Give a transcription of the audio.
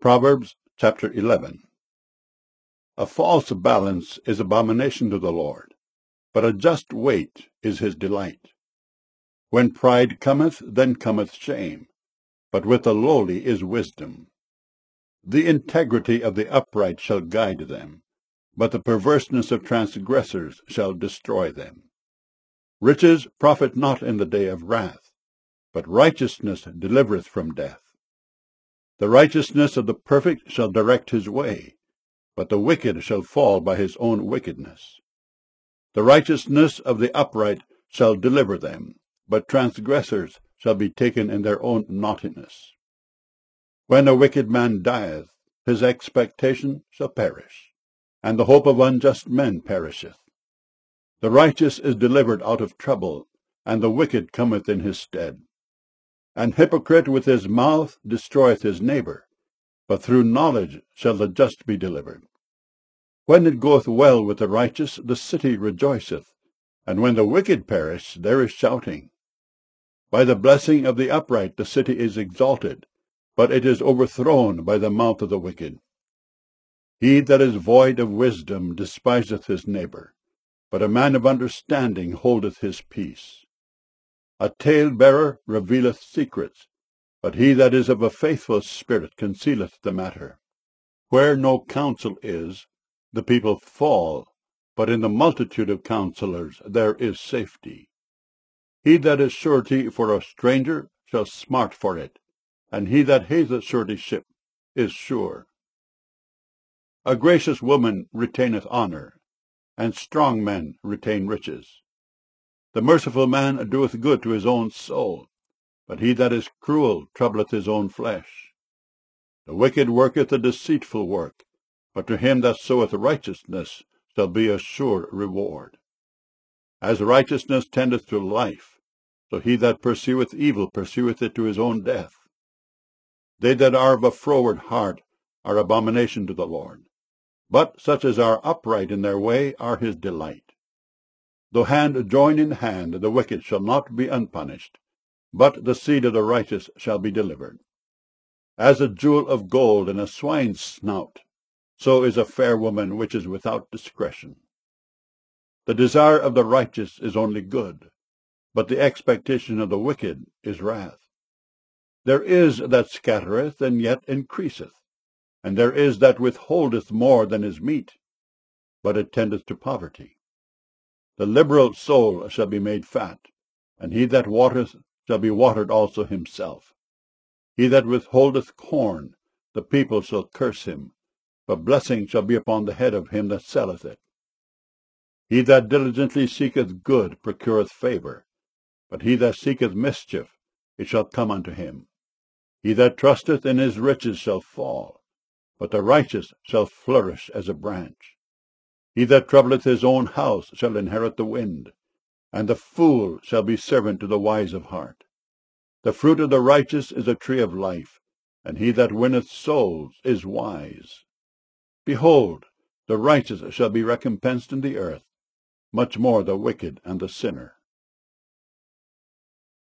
Proverbs chapter 11. A false balance is abomination to the Lord, but a just weight is his delight. When pride cometh, then cometh shame, but with the lowly is wisdom. The integrity of the upright shall guide them, but the perverseness of transgressors shall destroy them. Riches profit not in the day of wrath, but righteousness delivereth from death. The righteousness of the perfect shall direct his way, but the wicked shall fall by his own wickedness. The righteousness of the upright shall deliver them, but transgressors shall be taken in their own naughtiness. When a wicked man dieth, his expectation shall perish, and the hope of unjust men perisheth. The righteous is delivered out of trouble, and the wicked cometh in his stead. An hypocrite with his mouth destroyeth his neighbor, but through knowledge shall the just be delivered. When it goeth well with the righteous, the city rejoiceth, and when the wicked perish, there is shouting. By the blessing of the upright the city is exalted, but it is overthrown by the mouth of the wicked. He that is void of wisdom despiseth his neighbor, but a man of understanding holdeth his peace. A talebearer revealeth secrets, but he that is of a faithful spirit concealeth the matter. Where no counsel is, the people fall, but in the multitude of counselors there is safety. He that is surety for a stranger shall smart for it, and he that hateth suretyship is sure. A gracious woman retaineth honour, and strong men retain riches. The merciful man doeth good to his own soul, but he that is cruel troubleth his own flesh. The wicked worketh a deceitful work, but to him that soweth righteousness shall be a sure reward. As righteousness tendeth to life, so he that pursueth evil pursueth it to his own death. They that are of a froward heart are abomination to the Lord, but such as are upright in their way are his delight. Though hand join in hand, the wicked shall not be unpunished, but the seed of the righteous shall be delivered. As a jewel of gold in a swine's snout, so is a fair woman which is without discretion. The desire of the righteous is only good, but the expectation of the wicked is wrath. There is that scattereth, and yet increaseth, and there is that withholdeth more than is meet, but it tendeth to poverty. The liberal soul shall be made fat, and he that watereth shall be watered also himself. He that withholdeth corn, the people shall curse him, but blessing shall be upon the head of him that selleth it. He that diligently seeketh good procureth favour, but he that seeketh mischief, it shall come unto him. He that trusteth in his riches shall fall, but the righteous shall flourish as a branch. He that troubleth his own house shall inherit the wind, and the fool shall be servant to the wise of heart. The fruit of the righteous is a tree of life, and he that winneth souls is wise. Behold, the righteous shall be recompensed in the earth, much more the wicked and the sinner.